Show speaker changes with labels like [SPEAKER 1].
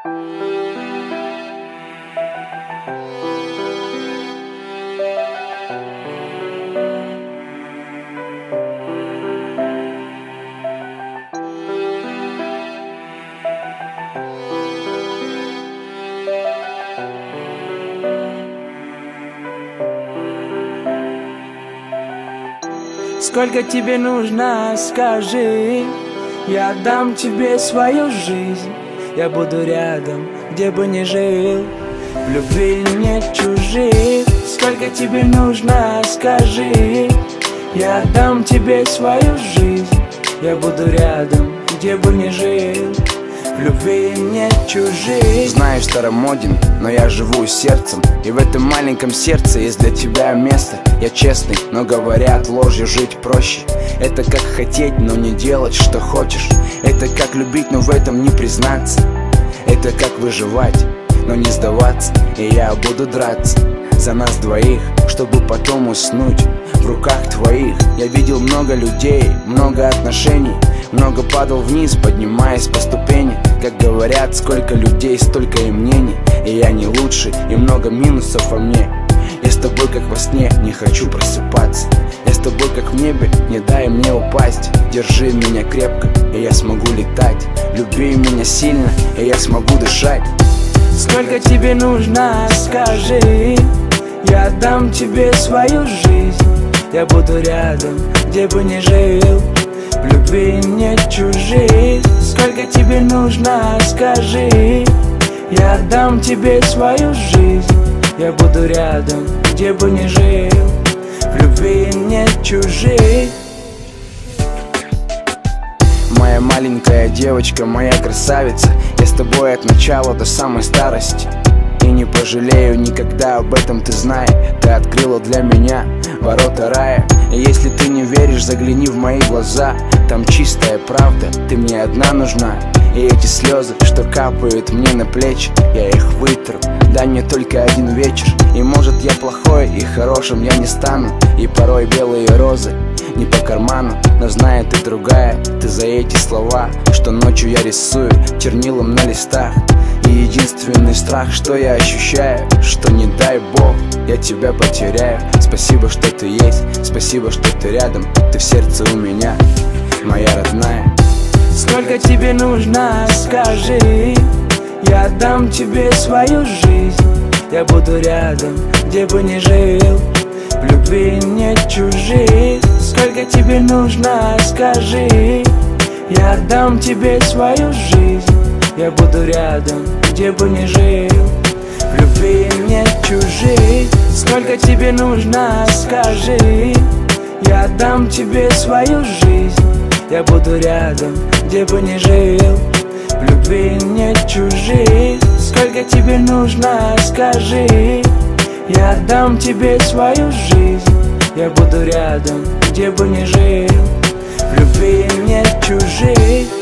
[SPEAKER 1] Сколько тебе нужно, скажи, я дам тебе свою жизнь. Я буду рядом, где бы ни жил, в любви нет чужих. Сколько тебе нужно, скажи, я дам тебе свою жизнь. Я буду рядом, где бы ни жил, в любви нет чужих.
[SPEAKER 2] Знаю, старомоден, но я живу сердцем, и в этом маленьком сердце есть для тебя место. Я честный, но говорят, ложью жить проще. Это как хотеть, но не делать, что хочешь. Это как любить, но в этом не признаться. Это как выживать, но не сдаваться. И я буду драться за нас двоих, чтобы потом уснуть в руках твоих. Я видел много людей, много отношений, много падал вниз, поднимаясь по ступени. Как говорят, сколько людей, столько и мнений. И я не лучше, и много минусов во мне. Я с тобой как во сне, не хочу просыпаться. Я с тобой как в небе, не дай мне упасть. Держи меня крепко, и я смогу летать. Люби меня сильно, и я смогу дышать.
[SPEAKER 1] Сколько тебе нужно, скажи, я дам тебе свою жизнь. Я буду рядом, где бы ни жил, в любви нет чужих. Сколько тебе нужно, скажи, я дам тебе свою жизнь. Я буду рядом, где бы ни жил, в любви нет чужих.
[SPEAKER 2] Моя маленькая девочка, моя красавица, я с тобой от начала до самой старости. И не пожалею никогда, об этом ты знай. Ты открыла для меня ворота рая. И если ты не веришь, загляни в мои глаза. Там чистая правда, ты мне одна нужна. И эти слезы, что капают мне на плечи, я их вытру. Дай мне только один вечер, и может я плохой, и хорошим я не стану. И порой белые розы не по карману, но знаю, ты другая. Ты за эти слова, что ночью я рисую чернилом на листах. И единственный страх, что я ощущаю, что не дай бог я тебя потеряю. Спасибо, что ты есть, спасибо, что ты рядом. Ты в сердце у меня, моя родная.
[SPEAKER 1] Сколько тебе нужно, скажи, я дам тебе свою жизнь. Я буду рядом, где бы ни жил, в любви нет чужих. Сколько тебе нужно, скажи, я дам тебе свою жизнь. Я буду рядом, где бы ни жил, в любви нет чужих. Сколько тебе нужно, скажи, я дам тебе свою жизнь. Я буду рядом, где бы ни жил, в любви нет чужих. Сколько тебе нужно, скажи, я дам тебе свою жизнь. Я буду рядом, где бы ни жил, в любви нет чужих.